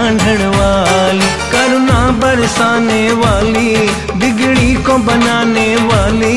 ढांढण वाली, करुणा बरसाने वाली, बिगड़ी को बनाने वाली।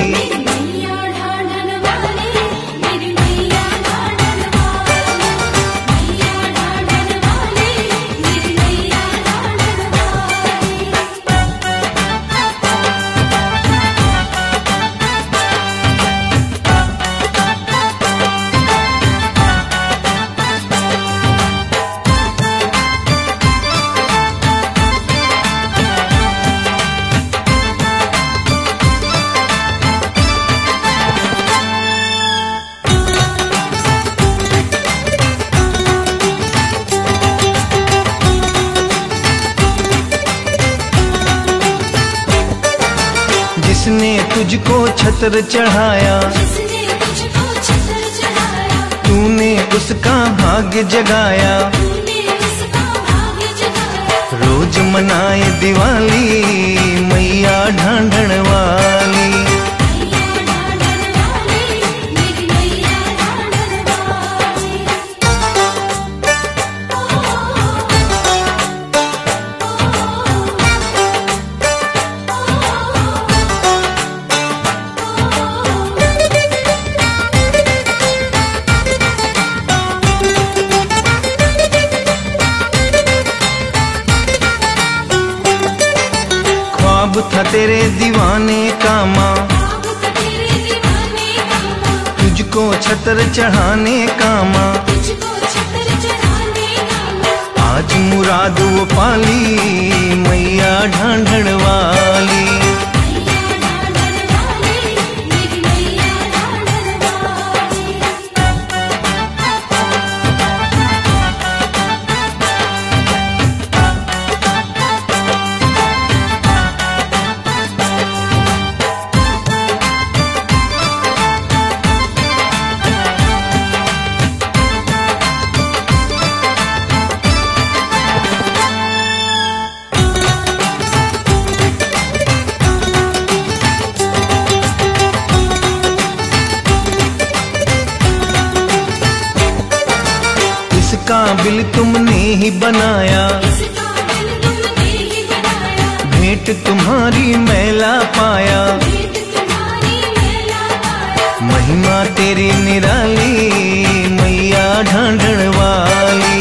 जिसने तुझको छत्र चढ़ाया, तूने उसका भाग्य जगाया। रोज मनाए दिवाली मैया ढांढण वाली। ख्वाब था तेरे दीवाने का माँ, तुझको छत्र चढ़ाने का माँ। आज मुराद वो पाली मैया ढांढण वाली। काबिल तुमने ही बनाया, भेंट तुम्हारी मैला पाया। महिमा तेरी निराली मैया ढांढण वाली।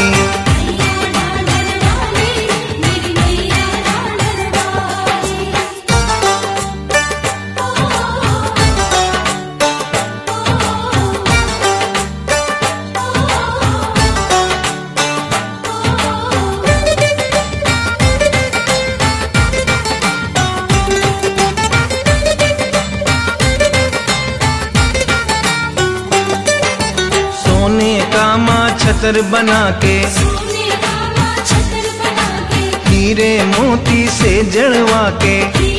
छत्र बना के, हीरे मोती से जड़वा के,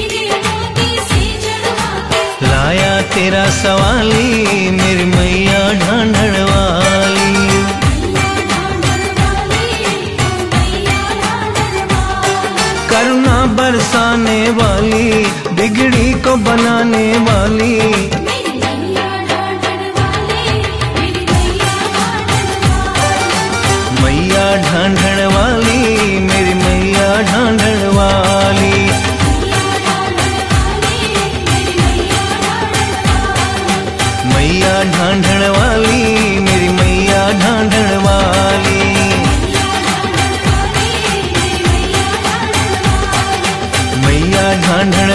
लाया तेरा सवाली मेरी मैया ढांढण वाली। करुणा बरसाने वाली, बिगड़ी को बनाने वाली। मैया ढांढण वाली मेरी मैया ढांढण वाली। मैया ढांढण वाली मेरी मैया ढांढण वाली। मैया ढांढण